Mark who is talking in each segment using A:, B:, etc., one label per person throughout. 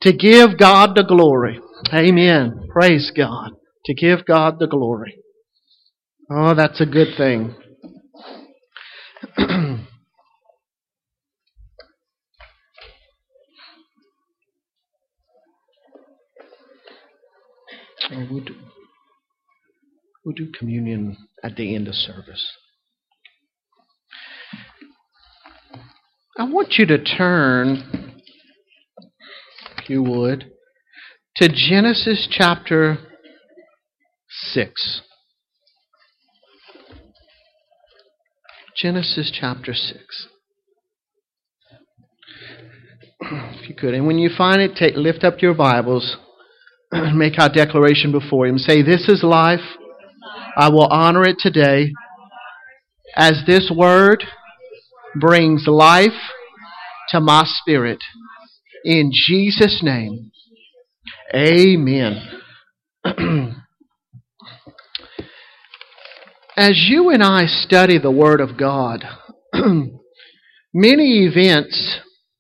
A: To give God the glory. Amen. Praise God. To give God the glory. Oh, that's a good thing. We'll do communion at the end of service. I want you to turn, if you would, to Genesis chapter 6. Genesis chapter 6. If you could. And when you find it, lift up your Bibles, make our declaration before Him. Say, this is life. I will honor it today, as this word brings life to my spirit. In Jesus' name, amen. As you and I study the Word of God, many events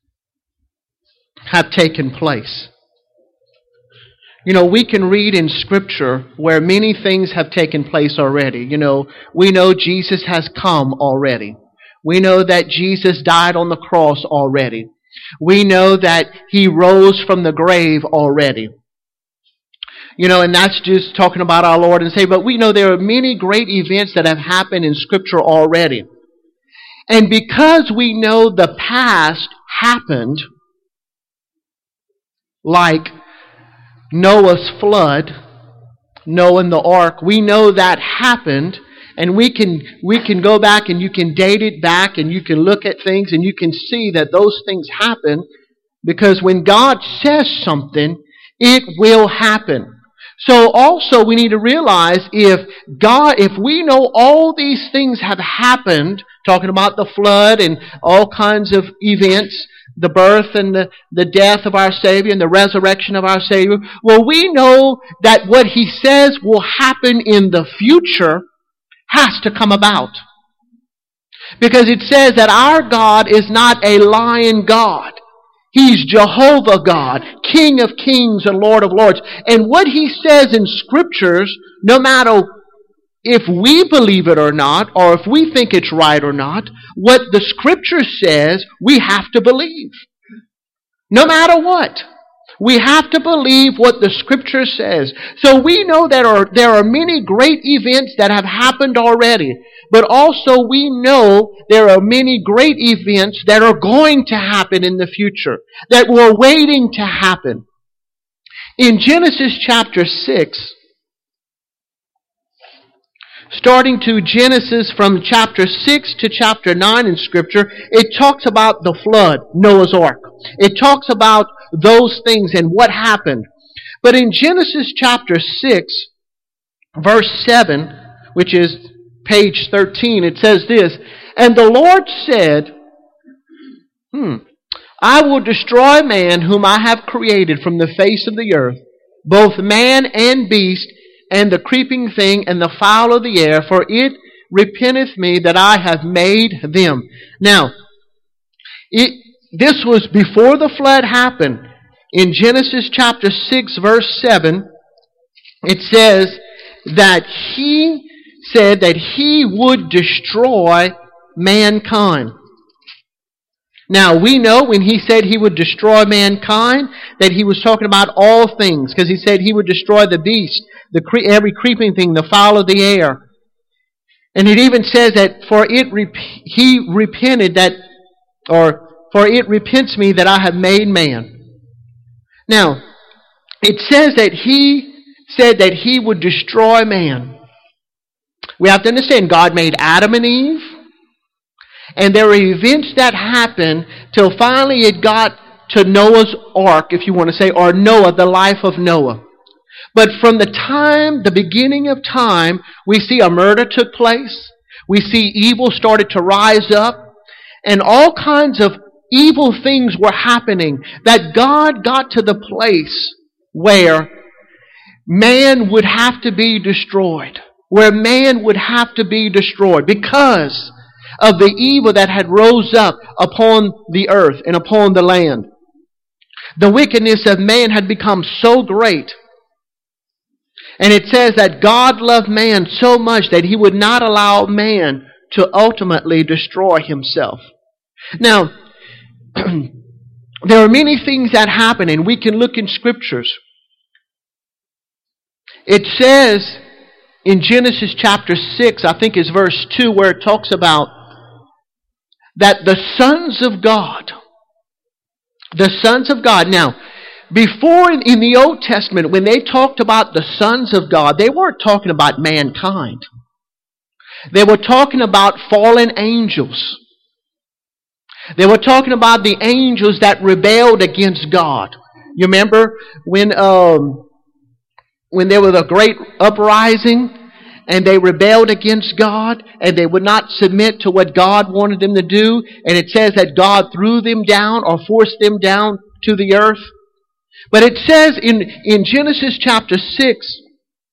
A: have taken place. You know, we can read in Scripture where many things have taken place already. You know, we know Jesus has come already. We know that Jesus died on the cross already. We know that He rose from the grave already. You know, and that's just talking about our Lord and Savior. But we know there are many great events that have happened in Scripture already. And because we know the past happened, like Noah's flood, Noah and the ark, we know that happened, and we can go back and you can date it back and you can look at things and you can see that those things happen, because when God says something, it will happen. So also we need to realize if we know all these things have happened, talking about the flood and all kinds of events, the birth and the death of our Savior and the resurrection of our Savior, well, we know that what He says will happen in the future has to come about. Because it says that our God is not a lying God. He's Jehovah God, King of kings and Lord of lords. And what He says in Scriptures, no matter if we believe it or not, or if we think it's right or not, what the Scripture says, we have to believe. No matter what. We have to believe what the Scripture says. So we know that there are many great events that have happened already. But also we know there are many great events that are going to happen in the future, that we're waiting to happen. In Genesis chapter 6, starting to Genesis from chapter 6 to chapter 9 in Scripture, it talks about the flood, Noah's ark. It talks about those things and what happened. But in Genesis chapter 6, verse 7, which is page 13, it says this, and the Lord said, I will destroy man whom I have created from the face of the earth, both man and beast, and the creeping thing, and the fowl of the air, for it repenteth me that I have made them. Now, this was before the flood happened. In Genesis chapter 6, verse 7, it says that He said that He would destroy mankind. Now, we know when He said He would destroy mankind, that He was talking about all things, because He said He would destroy the beast, every creeping thing, the fowl of the air. And it even says that for it repents me that I have made man. Now, it says that He said that He would destroy man. We have to understand God made Adam and Eve, and there were events that happened till finally it got to Noah's ark, if you want to say, or Noah, the life of Noah. But from the beginning of time, we see a murder took place. We see evil started to rise up. And all kinds of evil things were happening. That God got to the place where man would have to be destroyed. Where man would have to be destroyed because of the evil that had rose up upon the earth and upon the land. The wickedness of man had become so great. And it says that God loved man so much that he would not allow man to ultimately destroy himself. Now, there are many things that happen, and we can look in scriptures. It says in Genesis chapter 6, I think it's verse 2, where it talks about that the sons of God, now, before in the Old Testament, when they talked about the sons of God, they weren't talking about mankind. They were talking about fallen angels. They were talking about the angels that rebelled against God. You remember when there was a great uprising and they rebelled against God and they would not submit to what God wanted them to do, and it says that God threw them down or forced them down to the earth. But it says in Genesis chapter 6,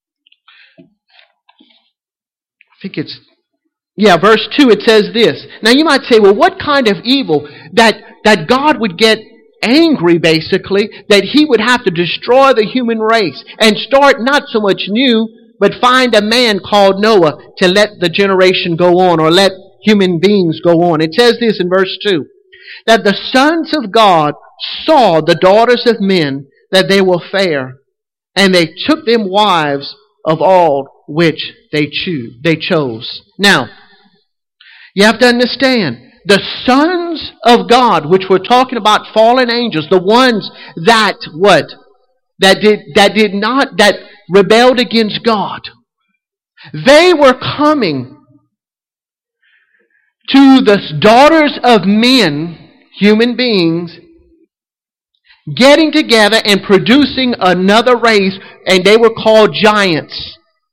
A: verse 2, it says this. Now you might say, well, what kind of evil that God would get angry, basically, that he would have to destroy the human race and start not so much new, but find a man called Noah to let the generation go on, or let human beings go on. It says this in verse 2, that the sons of God saw the daughters of men, that they were fair, and they took them wives of all which they chose. Now, you have to understand, the sons of God, which we're talking about, fallen angels, the ones that rebelled against God, they were coming to the daughters of men, human beings, getting together and producing another race, and they were called giants.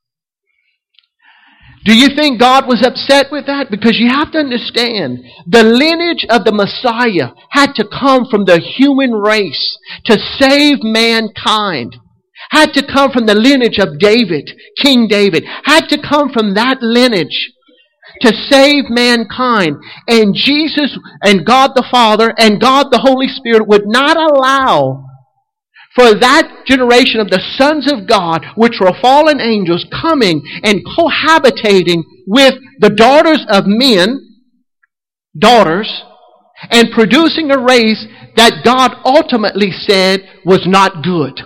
A: Do you think God was upset with that? Because you have to understand, the lineage of the Messiah had to come from the human race to save mankind. Had to come from the lineage of David, King David. Had to come from that lineage to save mankind. And Jesus and God the Father and God the Holy Spirit would not allow for that generation of the sons of God, which were fallen angels, coming and cohabitating with the daughters of men, and producing a race that God ultimately said was not good.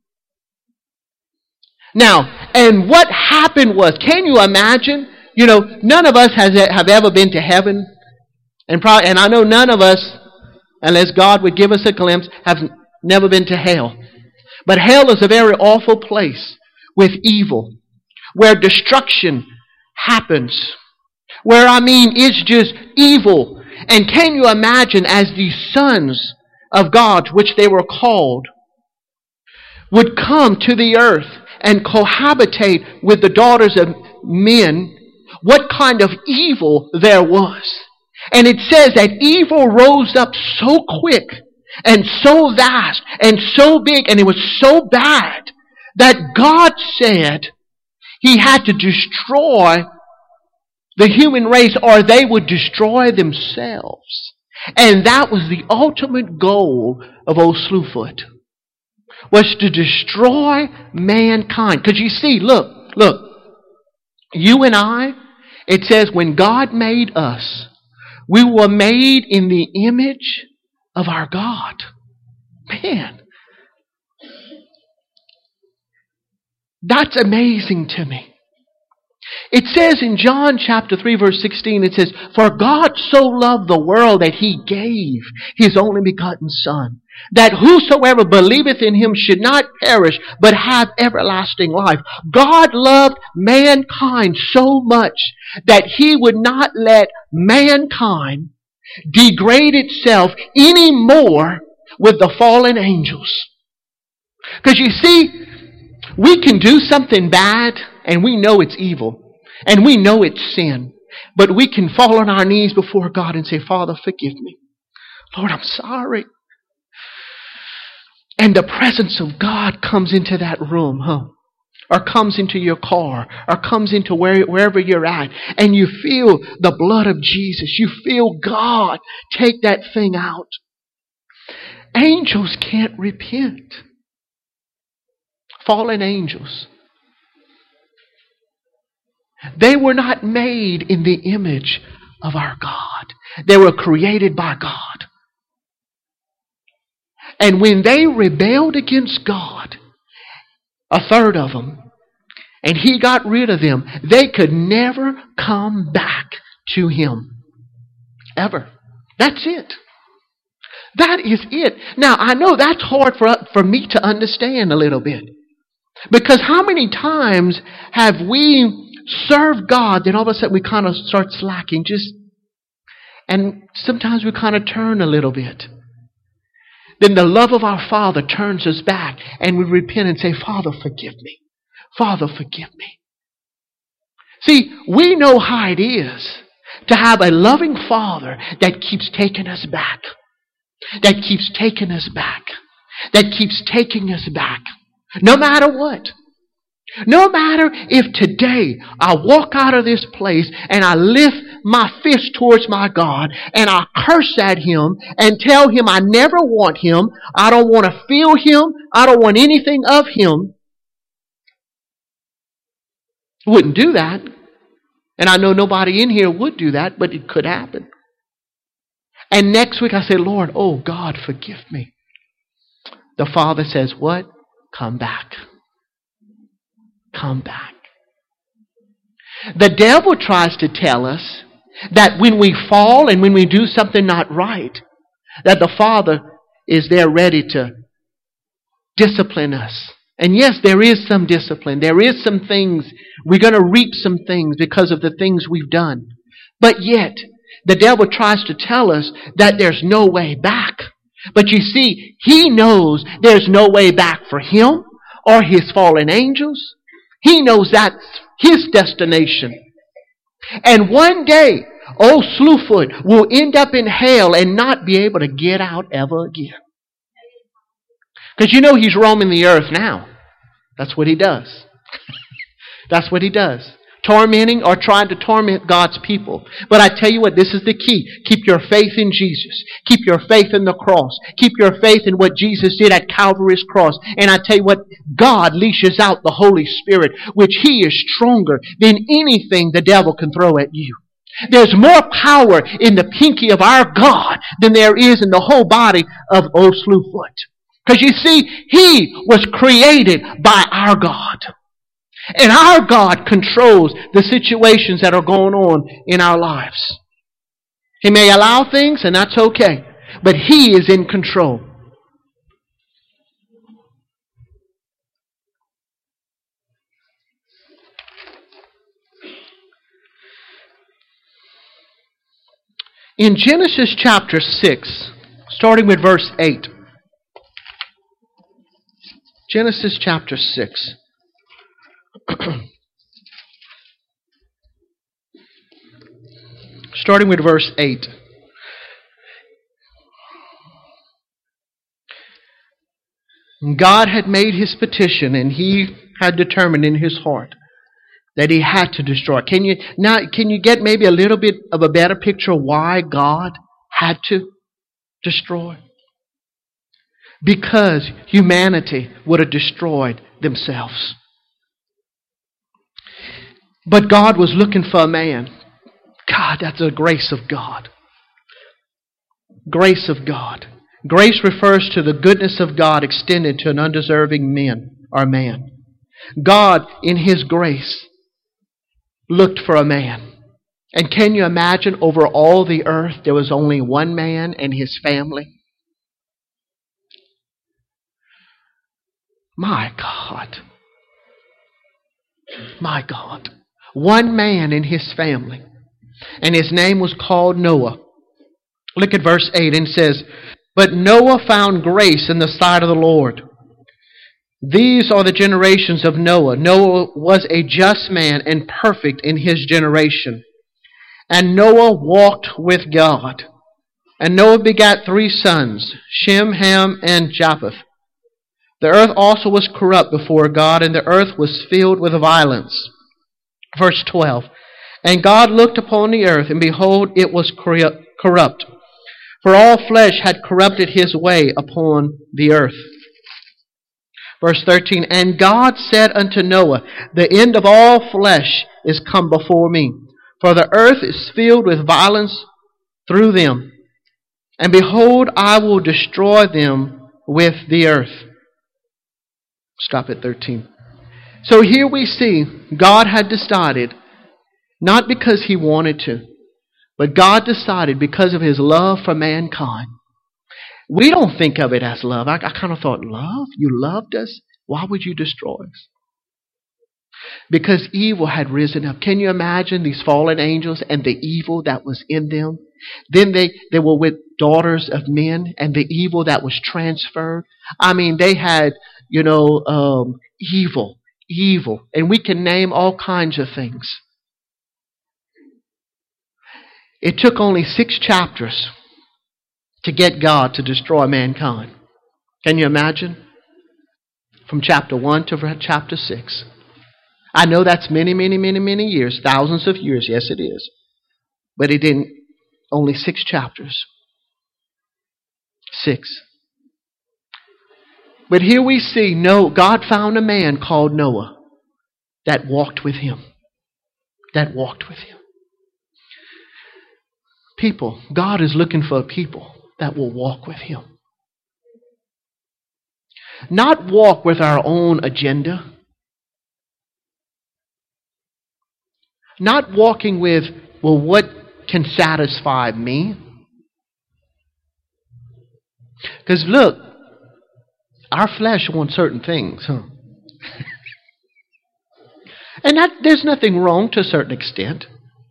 A: Now, and what happened was, can you imagine? You know, none of us have ever been to heaven, and I know none of us, unless God would give us a glimpse, have never been to hell. But hell is a very awful place with evil, where destruction happens, where it's just evil. And can you imagine, as these sons of God, which they were called, would come to the earth and cohabitate with the daughters of men, what kind of evil there was. And it says that evil rose up so quick and so vast and so big, and it was so bad that God said he had to destroy the human race, or they would destroy themselves. And that was the ultimate goal of old Slewfoot, was to destroy mankind. Because you see, look, you and I, it says when God made us, we were made in the image of our God. Man, that's amazing to me. It says in John chapter 3 verse 16, it says, "For God so loved the world that he gave his only begotten Son, that whosoever believeth in him should not perish, but have everlasting life." God loved mankind so much that he would not let mankind degrade itself any more with the fallen angels. Because you see, we can do something bad and we know it's evil and we know it's sin, but we can fall on our knees before God and say, "Father, forgive me. Lord, I'm sorry." And the presence of God comes into that room, or comes into your car, or comes into wherever you're at, and you feel the blood of Jesus. You feel God take that thing out. Angels can't repent. Fallen angels. They were not made in the image of our God. They were created by God. And when they rebelled against God, a third of them, and He got rid of them, they could never come back to Him. Ever. That's it. That is it. Now, I know that's hard for me to understand a little bit. Because how many times have we served God, then all of a sudden we kind of start slacking, and sometimes we kind of turn a little bit. Then the love of our Father turns us back, and we repent and say, Father, forgive me. Father, forgive me. See, we know how it is to have a loving Father that keeps taking us back. That keeps taking us back. That keeps taking us back. No matter what. No matter if today I walk out of this place and I lift my fist towards my God and I curse at Him and tell Him I never want Him, I don't want to feel Him, I don't want anything of Him. Wouldn't do that. And I know nobody in here would do that, but it could happen. And next week I say, Lord, oh God, forgive me. The Father says, what? Come back. Come back. The devil tries to tell us that when we fall and when we do something not right, that the Father is there ready to discipline us. And yes, there is some discipline. There is some things. We're going to reap some things because of the things we've done. But yet, the devil tries to tell us that there's no way back. But you see, he knows there's no way back for him or his fallen angels. He knows that's his destination. And one day, old Slewfoot will end up in hell and not be able to get out ever again. Because you know he's roaming the earth now. That's what he does. That's what he does. Tormenting or trying to torment God's people. But I tell you what, this is the key. Keep your faith in Jesus. Keep your faith in the cross. Keep your faith in what Jesus did at Calvary's cross. And I tell you what, God leashes out the Holy Spirit, which He is stronger than anything the devil can throw at you. There's more power in the pinky of our God than there is in the whole body of old Slewfoot. Because you see, He was created by our God. And our God controls the situations that are going on in our lives. He may allow things, and that's okay. But He is in control. In Genesis chapter 6, starting with verse 8. Genesis chapter 6. Starting with verse 8. God had made His petition, and He had determined in His heart that He had to destroy. Can you get maybe a little bit of a better picture of why God had to destroy? Because humanity would have destroyed themselves. But God was looking for a man. God, that's the grace of God. Grace of God. Grace refers to the goodness of God extended to an undeserving man. God, in His grace, looked for a man. And can you imagine, over all the earth, there was only one man and his family? My God. My God. One man and his family. And his name was called Noah. Look at verse 8 and it says, But Noah found grace in the sight of the Lord. These are the generations of Noah. Noah was a just man and perfect in his generation. And Noah walked with God. And Noah begat 3 sons, Shem, Ham, and Japheth. The earth also was corrupt before God, and the earth was filled with violence. Verse 12. And God looked upon the earth, and behold, it was corrupt. For all flesh had corrupted his way upon the earth. Verse 13, and God said unto Noah, the end of all flesh is come before me, for the earth is filled with violence through them. And behold, I will destroy them with the earth. Stop at 13. So here we see God had decided, not because he wanted to, but God decided because of his love for mankind. We don't think of it as love. I kind of thought, love? You loved us? Why would you destroy us? Because evil had risen up. Can you imagine these fallen angels and the evil that was in them? Then they were with daughters of men and the evil that was transferred. I mean, they had, evil. And we can name all kinds of things. It took only 6 chapters to get God to destroy mankind. Can you imagine? From chapter 1 to chapter 6. I know that's many, many, many, many years. Thousands of years. Yes, it is. But it didn't. Only 6 chapters. 6. But here we see, God found a man called Noah that walked with him. People, God is looking for people that will walk with him. Not walk with our own agenda. Not walking with, what can satisfy me? Because look, our flesh wants certain things, huh? And there's nothing wrong to a certain extent.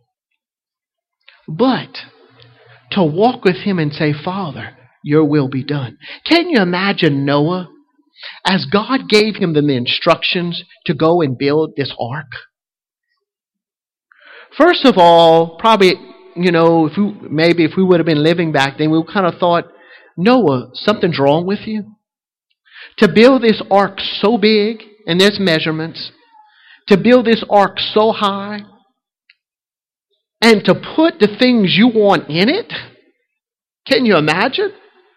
A: But to walk with him and say, Father, your will be done. Can you imagine Noah, as God gave him the instructions to go and build this ark? First of all, probably, if we would have been living back then, we kind of thought, Noah, something's wrong with you. To build this ark so big, and there's measurements, to build this ark so high, and to put the things you want in it? Can you imagine?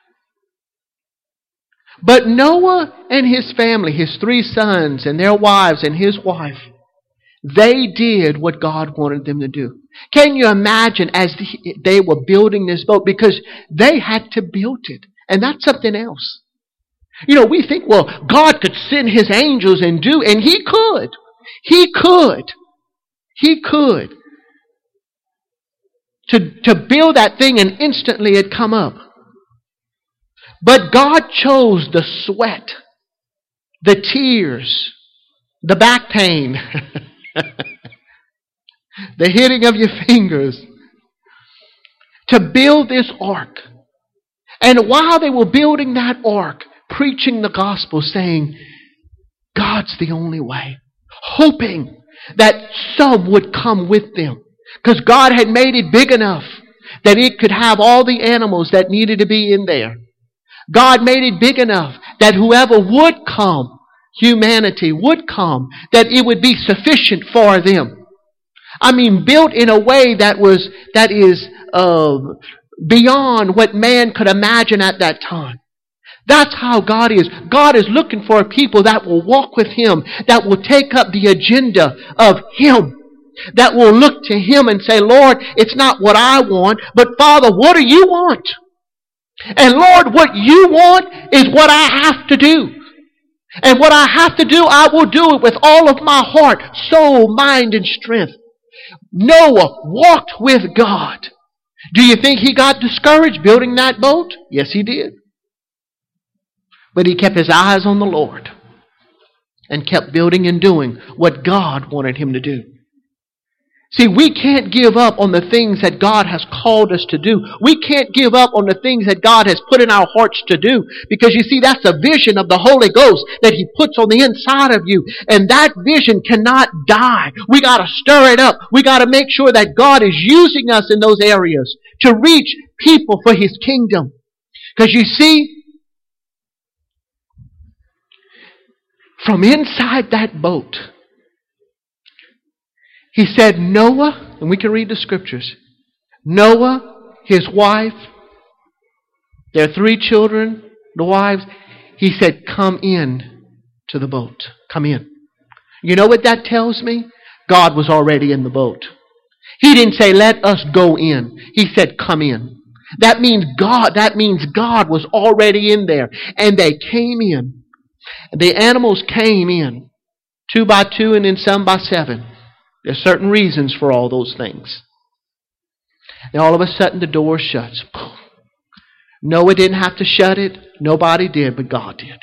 A: But Noah and his family, his 3 sons and their wives and his wife, they did what God wanted them to do. Can you imagine as they were building this boat? Because they had to build it. And that's something else. We think, God could send his angels and he could. He could. To build that thing and instantly it come up. But God chose the sweat, the tears, the back pain, the hitting of your fingers to build this ark. And while they were building that ark, preaching the gospel, saying, God's the only way, hoping that some would come with them. Because God had made it big enough that it could have all the animals that needed to be in there. God made it big enough that whoever would come, humanity would come, that it would be sufficient for them. I mean, built in a way that is beyond what man could imagine at that time. That's how God is. God is looking for people that will walk with him, that will take up the agenda of him, that will look to him and say, Lord, it's not what I want, but Father, what do you want? And Lord, what you want is what I have to do. And what I have to do, I will do it with all of my heart, soul, mind, and strength. Noah walked with God. Do you think he got discouraged building that boat? Yes, he did. But he kept his eyes on the Lord and kept building and doing what God wanted him to do. See, we can't give up on the things that God has called us to do. We can't give up on the things that God has put in our hearts to do. Because you see, that's a vision of the Holy Ghost that he puts on the inside of you. And that vision cannot die. We got to stir it up. We got to make sure that God is using us in those areas to reach people for his kingdom. Because you see, from inside that boat, he said, Noah, and we can read the scriptures, Noah, his wife, their 3 children, the wives. He said, come in to the boat. Come in. You know what that tells me? God was already in the boat. He didn't say, let us go in. He said, come in. That means God was already in there. And they came in. The animals came in 2 by 2 and then some by 7. There's certain reasons for all those things. And all of a sudden the door shuts. Noah didn't have to shut it. Nobody did, but God did.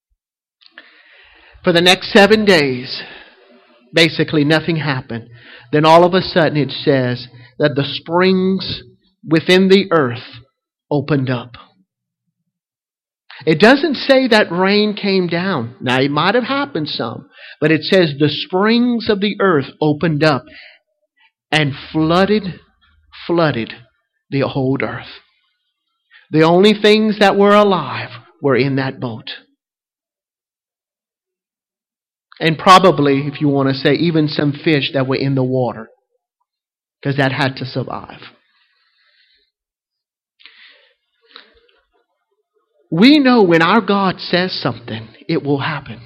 A: For the next 7 days, basically nothing happened. Then all of a sudden it says that the springs within the earth opened up. It doesn't say that rain came down. Now it might have happened some, but it says the springs of the earth opened up and flooded the whole earth. The only things that were alive were in that boat. And probably, if you want to say, even some fish that were in the water, because that had to survive. We know when our God says something, it will happen.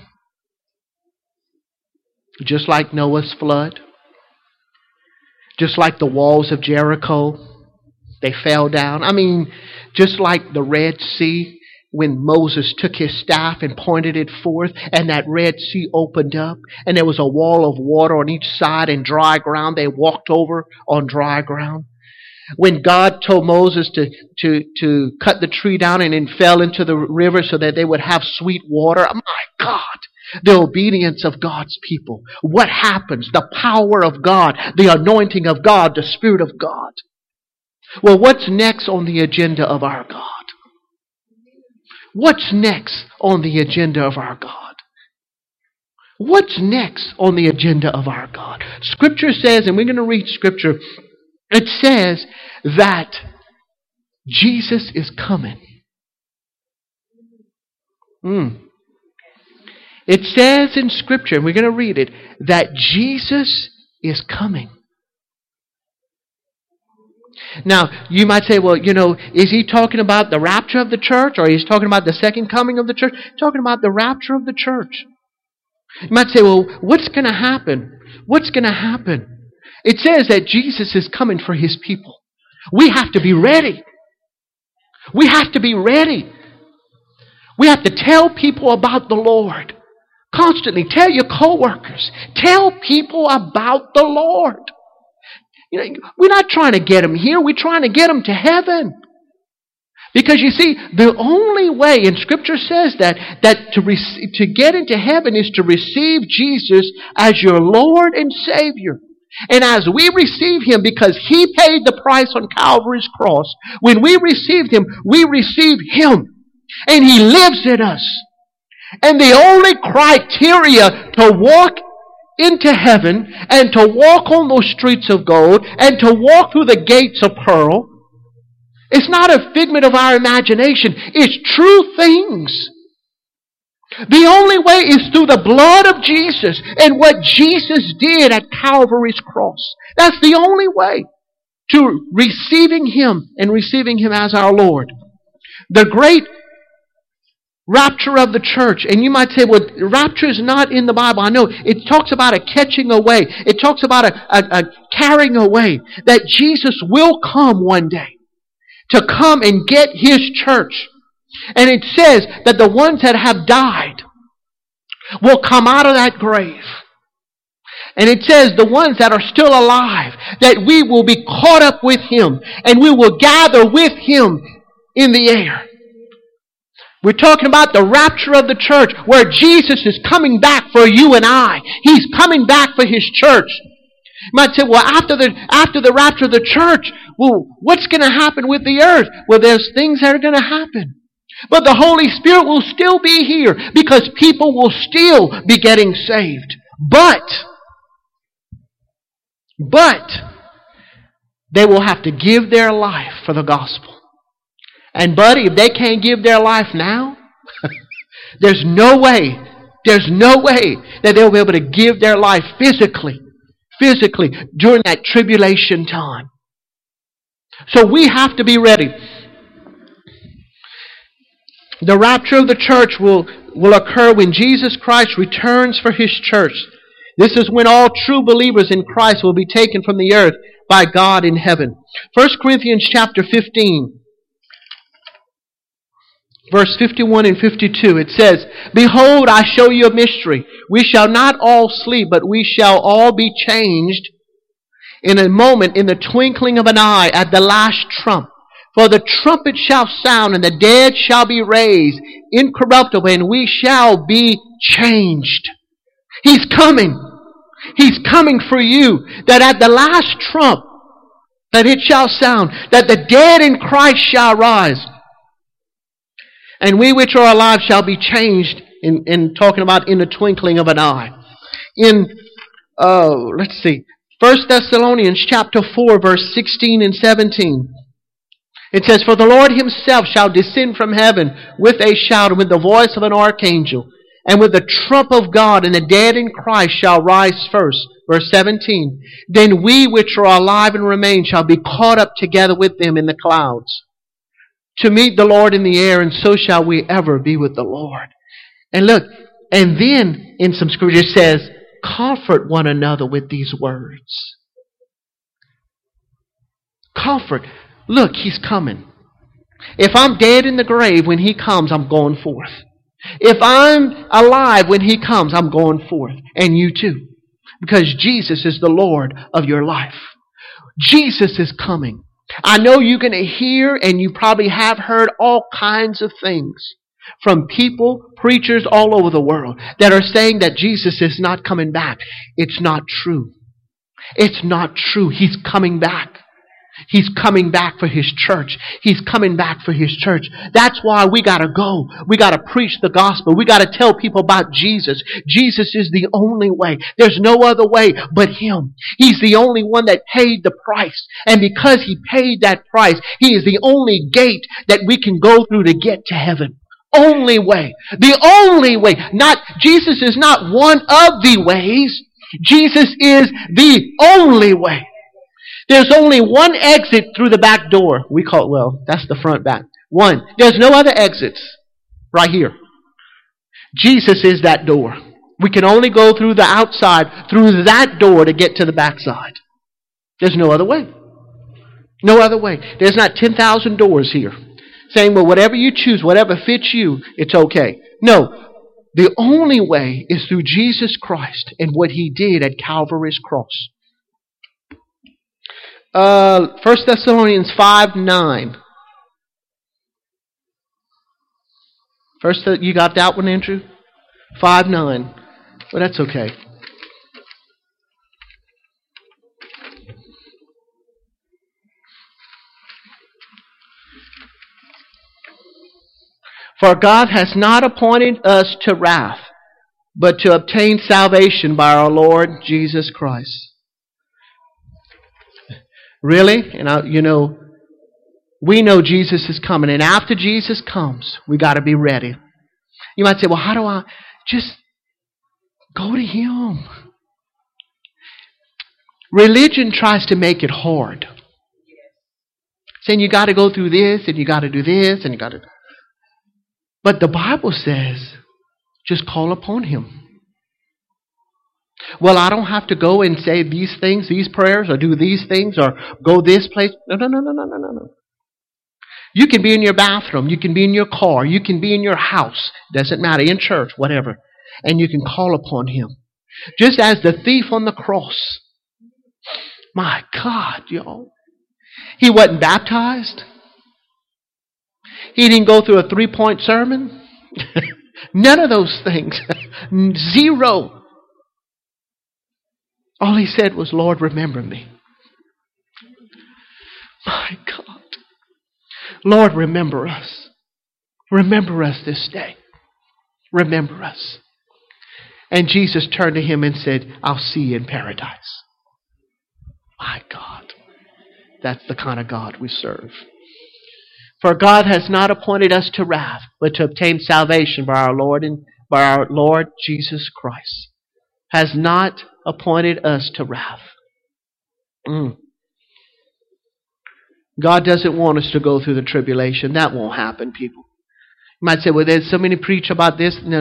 A: Just like Noah's flood. Just like the walls of Jericho, they fell down. I mean, just like the Red Sea, when Moses took his staff and pointed it forth, and that Red Sea opened up, and there was a wall of water on each side and dry ground. They walked over on dry ground. When God told Moses to cut the tree down and it fell into the river so that they would have sweet water. My God, the obedience of God's people. What happens? The power of God, the anointing of God, the Spirit of God. Well, what's next on the agenda of our God? What's next on the agenda of our God? What's next on the agenda of our God? Scripture says, and we're going to read Scripture, it says that Jesus is coming. It says in Scripture, and we're going to read it, that Jesus is coming. Now, you might say, well, is he talking about the rapture of the church, or he's talking about the second coming of the church? He's talking about the rapture of the church. You might say, well, what's going to happen? What's going to happen? It says that Jesus is coming for his people. We have to be ready. We have to be ready. We have to tell people about the Lord. Constantly tell your co-workers. Tell people about the Lord. We're not trying to get them here. We're trying to get them to heaven. Because you see, the only way, and Scripture says that to get into heaven is to receive Jesus as your Lord and Savior. And as we receive Him, because He paid the price on Calvary's cross, when we received Him, we receive Him. And He lives in us. And the only criteria to walk into heaven and to walk on those streets of gold and to walk through the gates of pearl, it's not a figment of our imagination. It's true things. The only way is through the blood of Jesus and what Jesus did at Calvary's cross. That's the only way to receiving Him and receiving Him as our Lord. The great rapture of the church. And you might say, well, rapture is not in the Bible. I know. It talks about a catching away. It talks about a carrying away. That Jesus will come one day to come and get His church. And it says that the ones that have died will come out of that grave. And it says the ones that are still alive, that we will be caught up with Him and we will gather with Him in the air. We're talking about the rapture of the church, where Jesus is coming back for you and I. He's coming back for His church. You might say, well, after the rapture of the church, well, what's going to happen with the earth? Well, there's things that are going to happen. But the Holy Spirit will still be here because people will still be getting saved. But they will have to give their life for the gospel. And buddy, if they can't give their life now, there's no way that they'll be able to give their life physically during that tribulation time. So we have to be ready. The rapture of the church will occur when Jesus Christ returns for His church. This is when all true believers in Christ will be taken from the earth by God in heaven. 1 Corinthians chapter 15, verse 51 and 52, it says, "Behold, I show you a mystery. We shall not all sleep, but we shall all be changed in a moment, in the twinkling of an eye, at the last trump. For the trumpet shall sound, and the dead shall be raised incorruptible, and we shall be changed." He's coming. He's coming for you. That at the last trump, that it shall sound, that the dead in Christ shall rise, and we which are alive shall be changed, in talking about in the twinkling of an eye. In, let's see, 1 Thessalonians chapter 4, verse 16 and 17. It says, "For the Lord Himself shall descend from heaven with a shout, and with the voice of an archangel, and with the trump of God, and the dead in Christ shall rise first." Verse 17. "Then we which are alive and remain shall be caught up together with them in the clouds, to meet the Lord in the air, and so shall we ever be with the Lord." And look, and then in some scripture it says, "Comfort one another with these words." Comfort. Look, He's coming. If I'm dead in the grave, when He comes, I'm going forth. If I'm alive when He comes, I'm going forth. And you too. Because Jesus is the Lord of your life. Jesus is coming. I know you're going to hear, and you probably have heard, all kinds of things from people, preachers all over the world, that are saying that Jesus is not coming back. It's not true. It's not true. He's coming back. He's coming back for His church. He's coming back for His church. That's why we got to go. We got to preach the gospel. We got to tell people about Jesus. Jesus is the only way. There's no other way but Him. He's the only one that paid the price. And because He paid that price, He is the only gate that we can go through to get to heaven. Only way. The only way. Jesus is not one of the ways. Jesus is the only way. There's only one exit through the back door. We call it, well, that's the front back. One. There's no other exits. Right here. Jesus is that door. We can only go through the outside, through that door, to get to the backside. There's no other way. No other way. There's not 10,000 doors here saying, well, whatever you choose, whatever fits you, it's okay. No. The only way is through Jesus Christ and what He did at Calvary's cross. 1 Thessalonians 5:9. You got that one, Andrew? 5:9. Well, that's okay. "For God has not appointed us to wrath, but to obtain salvation by our Lord Jesus Christ." Really? And we know Jesus is coming. And after Jesus comes, we got to be ready. You might say, well, how do I? Just go to Him. Religion tries to make it hard. Saying you got to go through this, and you got to do this, and you got to. But the Bible says, just call upon Him. Well, I don't have to go and say these things, these prayers, or do these things, or go this place. No. You can be in your bathroom. You can be in your car. You can be in your house. Doesn't matter. In church, whatever. And you can call upon Him. Just as the thief on the cross. My God, y'all. He wasn't baptized. He didn't go through a 3-point sermon. None of those things. Zero. All he said was, Lord, remember me. My God. Lord, remember us. Remember us this day. Remember us. And Jesus turned to him and said, I'll see you in paradise. My God. That's the kind of God we serve. For God has not appointed us to wrath, but to obtain salvation by our Lord Jesus Christ. Has not appointed us to wrath. God doesn't want us to go through the tribulation. That won't happen, people. might say, well, there's so many preach about this. No.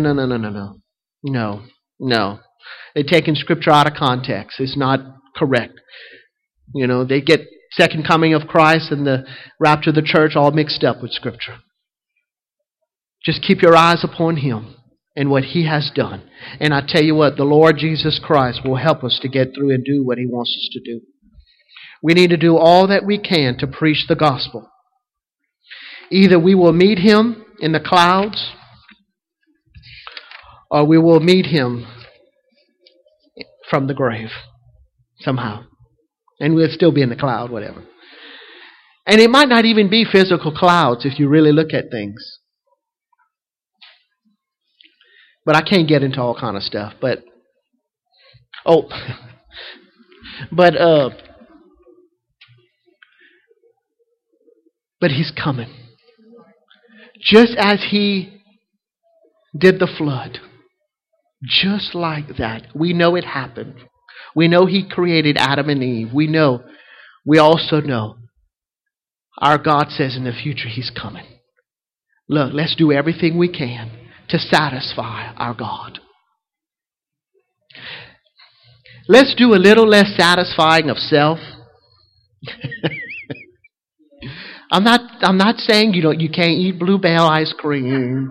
A: No. They're taking Scripture out of context. It's not correct. They get second coming of Christ and the rapture of the church all mixed up with Scripture. Just keep your eyes upon Him and what He has done. And I tell you what, the Lord Jesus Christ will help us to get through and do what He wants us to do. We need to do all that we can to preach the gospel. Either we will meet Him in the clouds, or we will meet Him from the grave somehow. And we'll still be in the cloud, whatever. And it might not even be physical clouds if you really look at things. But I can't get into all kind of stuff. But He's coming. Just as He did the flood. Just like that. We know it happened. We know He created Adam and Eve. We also know our God says in the future He's coming. Look, let's do everything we can to satisfy our God. Let's do a little less satisfying of self. I'm not saying you can't eat Bluebell ice cream.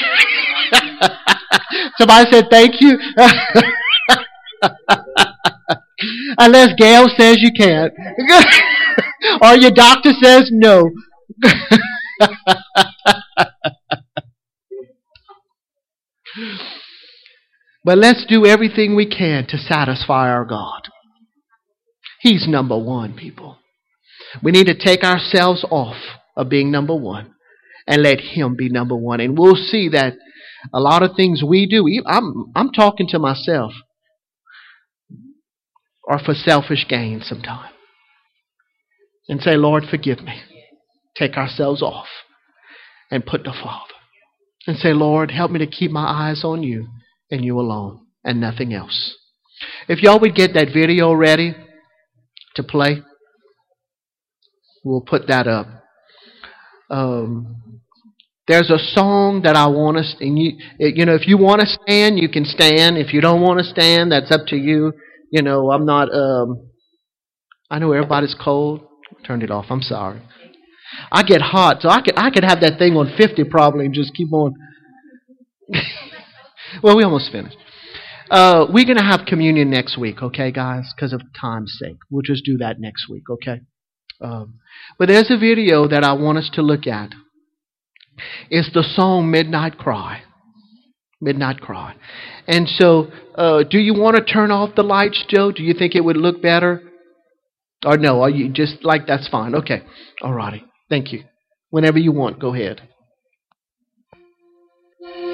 A: Somebody said thank you. Unless Gail says you can't. Or your doctor says no. But let's do everything we can to satisfy our God. He's number one, people. We need to take ourselves off of being number one and let Him be number one. And we'll see that a lot of things we do, I'm talking to myself, are for selfish gain sometimes. And say, Lord, forgive me. Take ourselves off and put the Father. And say, Lord, help me to keep my eyes on You and You alone and nothing else. If y'all would get that video ready to play, we'll put that up. There's a song that I want us, and if you want to stand, you can stand. If you don't want to stand, that's up to you. I'm not. I know everybody's cold. Turned it off. I'm sorry. I get hot, so I could have that thing on 50 probably and just keep on. Well, we almost finished. We're going to have communion next week, okay, guys? Because of time's sake. We'll just do that next week, okay? But there's a video that I want us to look at. It's the song Midnight Cry. Midnight Cry. And so, do you want to turn off the lights, Joe? Do you think it would look better? Or no, are you just like, that's fine. Okay. All righty. Thank you. Whenever you want, go ahead.